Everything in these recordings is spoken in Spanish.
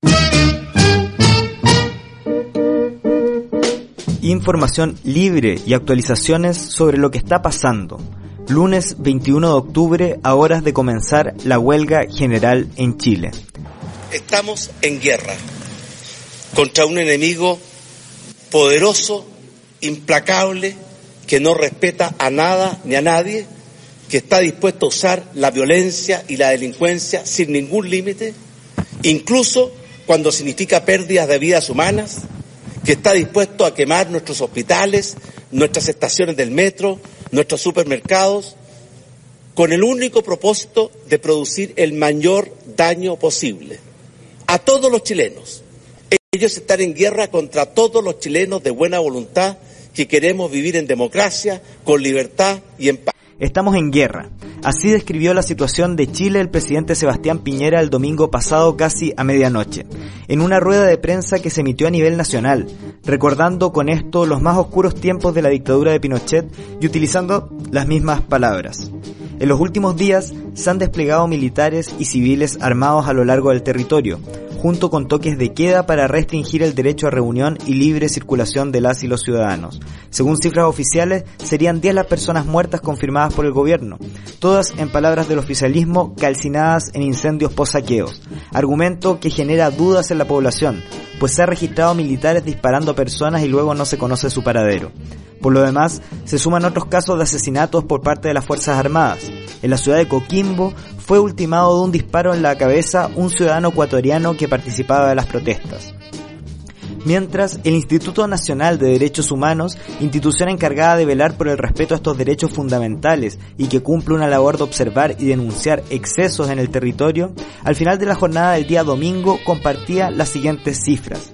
Información libre y actualizaciones sobre lo que está pasando. Lunes 21 de octubre, a horas de comenzar la huelga general en Chile. Estamos en guerra contra un enemigo poderoso, implacable, que no respeta a nada ni a nadie, que está dispuesto a usar la violencia y la delincuencia sin ningún límite, incluso cuando significa pérdidas de vidas humanas, que está dispuesto a quemar nuestros hospitales, nuestras estaciones del metro, nuestros supermercados, con el único propósito de producir el mayor daño posible a todos los chilenos. Ellos están en guerra contra todos los chilenos de buena voluntad que queremos vivir en democracia, con libertad y en paz. Estamos en guerra. Así describió la situación de Chile el presidente Sebastián Piñera el domingo pasado casi a medianoche, en una rueda de prensa que se emitió a nivel nacional, recordando con esto los más oscuros tiempos de la dictadura de Pinochet y utilizando las mismas palabras. En los últimos días se han desplegado militares y civiles armados a lo largo del territorio, junto con toques de queda para restringir el derecho a reunión y libre circulación de las y los ciudadanos. Según cifras oficiales, serían 10 las personas muertas confirmadas por el gobierno, todas, en palabras del oficialismo, calcinadas en incendios post-saqueos, argumento que genera dudas en la población, pues se ha registrado militares disparando a personas y luego no se conoce su paradero. Por lo demás, se suman otros casos de asesinatos por parte de las Fuerzas Armadas. En la ciudad de Coquimbo fue ultimado de un disparo en la cabeza un ciudadano ecuatoriano que participaba de las protestas. Mientras, el Instituto Nacional de Derechos Humanos, institución encargada de velar por el respeto a estos derechos fundamentales y que cumple una labor de observar y denunciar excesos en el territorio, al final de la jornada del día domingo compartía las siguientes cifras: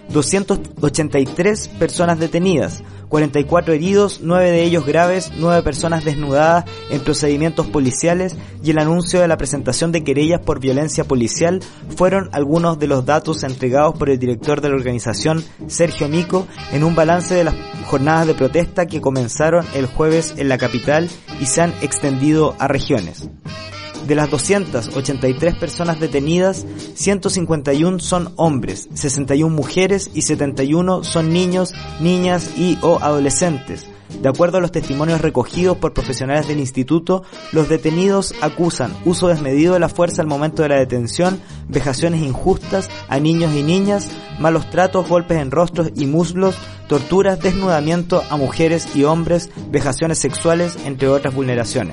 283 personas detenidas, 44 heridos, 9 de ellos graves, 9 personas desnudadas en procedimientos policiales y el anuncio de la presentación de querellas por violencia policial fueron algunos de los datos entregados por el director de la organización, Sergio Mico, en un balance de las jornadas de protesta que comenzaron el jueves en la capital y se han extendido a regiones. De las 283 personas detenidas, 151 son hombres, 61 mujeres y 71 son niños, niñas y o adolescentes. De acuerdo a los testimonios recogidos por profesionales del instituto, los detenidos acusan uso desmedido de la fuerza al momento de la detención, vejaciones injustas a niños y niñas, malos tratos, golpes en rostros y muslos, torturas, desnudamiento a mujeres y hombres, vejaciones sexuales, entre otras vulneraciones.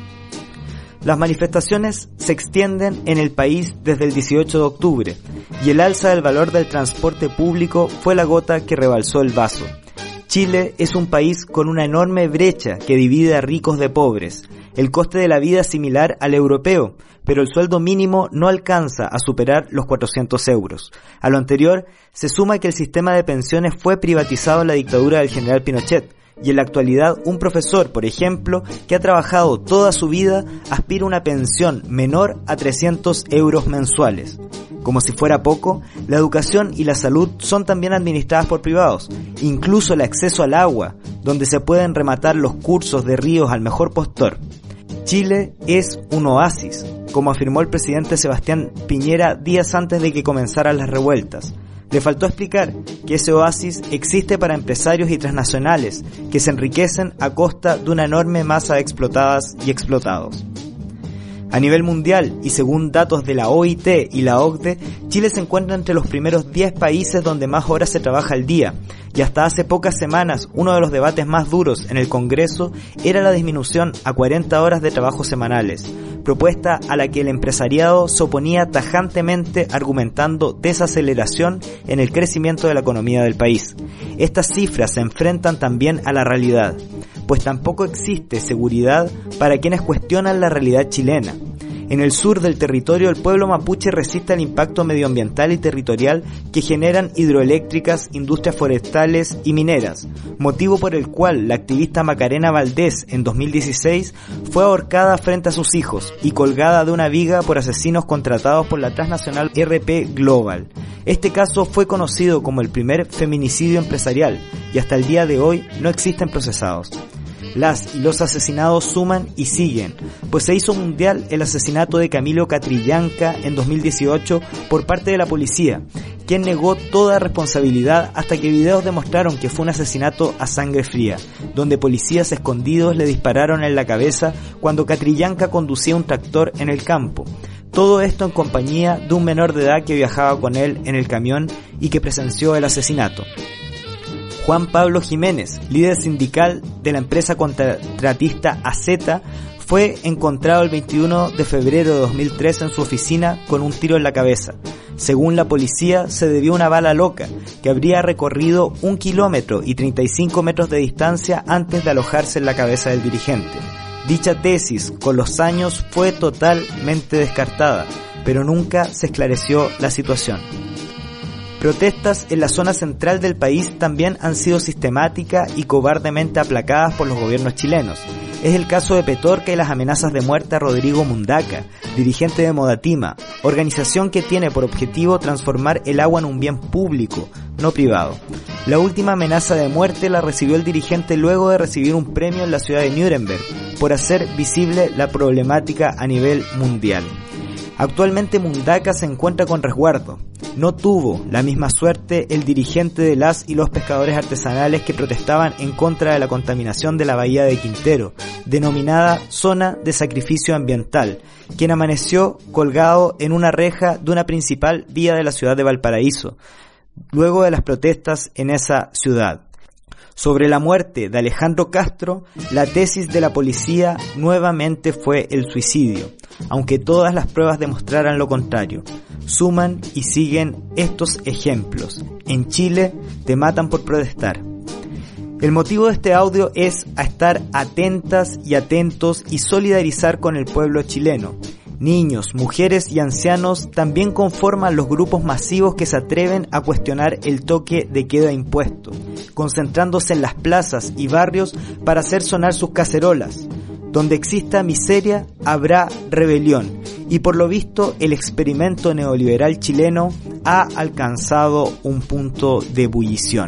Las manifestaciones se extienden en el país desde el 18 de octubre y el alza del valor del transporte público fue la gota que rebalsó el vaso. Chile es un país con una enorme brecha que divide a ricos de pobres. El coste de la vida es similar al europeo, pero el sueldo mínimo no alcanza a superar los 400 euros. A lo anterior se suma que el sistema de pensiones fue privatizado en la dictadura del general Pinochet, y en la actualidad un profesor, por ejemplo, que ha trabajado toda su vida, aspira a una pensión menor a 300 euros mensuales. Como si fuera poco, la educación y la salud son también administradas por privados, incluso el acceso al agua, donde se pueden rematar los cursos de Ríos al mejor postor. Chile es un oasis, como afirmó el presidente Sebastián Piñera días antes de que comenzaran las revueltas. Le faltó explicar que ese oasis existe para empresarios y transnacionales que se enriquecen a costa de una enorme masa de explotadas y explotados. A nivel mundial, y según datos de la OIT y la OCDE, Chile se encuentra entre los primeros 10 países donde más horas se trabaja al día, y hasta hace pocas semanas uno de los debates más duros en el Congreso era la disminución a 40 horas de trabajo semanales, propuesta a la que el empresariado se oponía tajantemente argumentando desaceleración en el crecimiento de la economía del país. Estas cifras se enfrentan también a la realidad, pues tampoco existe seguridad para quienes cuestionan la realidad chilena. En el sur del territorio, el pueblo mapuche resiste al impacto medioambiental y territorial que generan hidroeléctricas, industrias forestales y mineras, motivo por el cual la activista Macarena Valdés en 2016 fue ahorcada frente a sus hijos y colgada de una viga por asesinos contratados por la transnacional RP Global. Este caso fue conocido como el primer feminicidio empresarial y hasta el día de hoy no existen procesados. Las y los asesinados suman y siguen, pues se hizo mundial el asesinato de Camilo Catrillanca en 2018 por parte de la policía, quien negó toda responsabilidad hasta que videos demostraron que fue un asesinato a sangre fría, donde policías escondidos le dispararon en la cabeza cuando Catrillanca conducía un tractor en el campo. Todo esto en compañía de un menor de edad que viajaba con él en el camión y que presenció el asesinato. Juan Pablo Jiménez, líder sindical de la empresa contratista AZ, fue encontrado el 21 de febrero de 2003 en su oficina con un tiro en la cabeza. Según la policía, se debió a una bala loca que habría recorrido 1 kilómetro y 35 metros de distancia antes de alojarse en la cabeza del dirigente. Dicha tesis, con los años, fue totalmente descartada, pero nunca se esclareció la situación. Protestas en la zona central del país también han sido sistemáticas y cobardemente aplacadas por los gobiernos chilenos. Es el caso de Petorca y las amenazas de muerte a Rodrigo Mundaca, dirigente de Modatima, organización que tiene por objetivo transformar el agua en un bien público, no privado. La última amenaza de muerte la recibió el dirigente luego de recibir un premio en la ciudad de Nuremberg por hacer visible la problemática a nivel mundial. Actualmente Mundaca se encuentra con resguardo. No tuvo la misma suerte el dirigente de las y los pescadores artesanales que protestaban en contra de la contaminación de la bahía de Quintero, denominada zona de sacrificio ambiental, quien amaneció colgado en una reja de una principal vía de la ciudad de Valparaíso, luego de las protestas en esa ciudad. Sobre la muerte de Alejandro Castro, la tesis de la policía nuevamente fue el suicidio, aunque todas las pruebas demostraran lo contrario. Suman y siguen estos ejemplos. En Chile te matan por protestar. El motivo de este audio es a estar atentas y atentos y solidarizar con el pueblo chileno. Niños, mujeres y ancianos también conforman los grupos masivos que se atreven a cuestionar el toque de queda impuesto, concentrándose en las plazas y barrios para hacer sonar sus cacerolas. Donde exista miseria, habrá rebelión, y por lo visto el experimento neoliberal chileno ha alcanzado un punto de ebullición.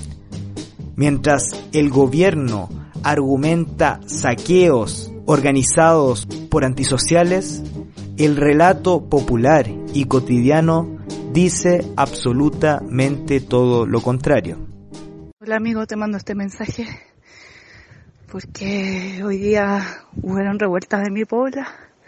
Mientras el gobierno argumenta saqueos organizados por antisociales, el relato popular y cotidiano dice absolutamente todo lo contrario. Hola amigo, te mando este mensaje porque hoy día hubieron revueltas de mi pobla.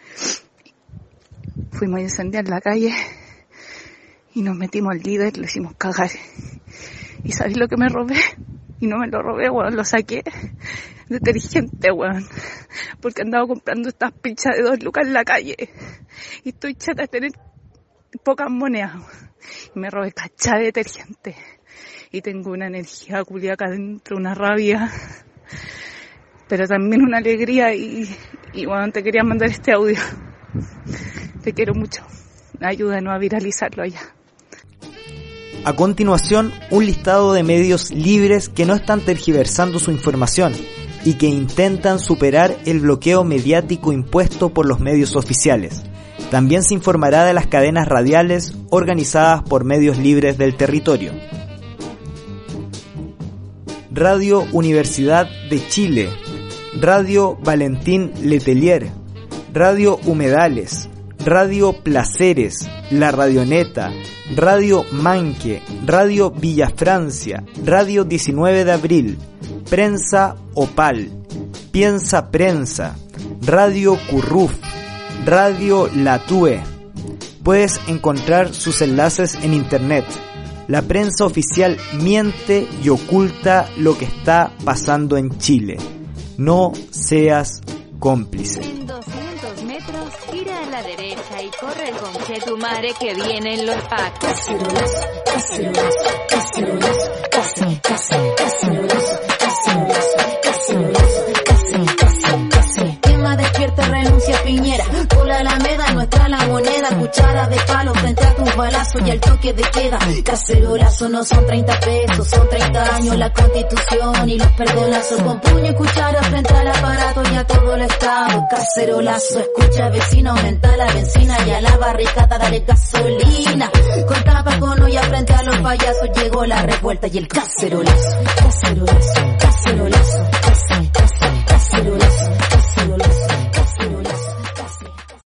Fuimos a incendiar la calle y nos metimos al líder, lo hicimos cagar. ¿Y sabéis lo que me robé? Y no me lo robé, weón, lo saqué. Detergente, weón. Porque andaba comprando estas pizzas de 2 lucas en la calle. Y estoy chata de tener pocas monedas. Y me robé cacha de detergente. Y tengo una energía culia acá adentro, una rabia. Pero también una alegría y bueno, te quería mandar este audio. Te quiero mucho. Ayúdanos a viralizarlo allá. A continuación, un listado de medios libres que no están tergiversando su información y que intentan superar el bloqueo mediático impuesto por los medios oficiales. También se informará de las cadenas radiales organizadas por medios libres del territorio. Radio Universidad de Chile, Radio Valentín Letelier, Radio Humedales, Radio Placeres, La Radioneta, Radio Manque, Radio Villa Francia, Radio 19 de Abril, Prensa Opal, Piensa Prensa, Radio Curruf, Radio Latue. Puedes encontrar sus enlaces en internet. La prensa oficial miente y oculta lo que está pasando en Chile. No seas cómplice. En 200 metros, gira a la derecha y corre con Chetumare que vienen los pacos. Cacerolazo, cacerolazo, cacerolazo, cacerolazo, cacerolazo, cacerolazo, cacerolazo. Tema despierta, renuncia Piñera. Por la Alameda, nuestra la moneda. Cuchara de palo frente a tus balazos y al toque de queda. Cacerolazo no son 30 pesos, son 30 años la Constitución y los perdonazos. Con puño y cuchara frente al aparato y a todo el Estado. Cacerolazo, escucha vecino, aumenta la benzina y a la barricada dale gasolina. Con tapa, cono y frente a los payasos llegó la revuelta y el cacerolazo, cacerolazo, cacerolazo.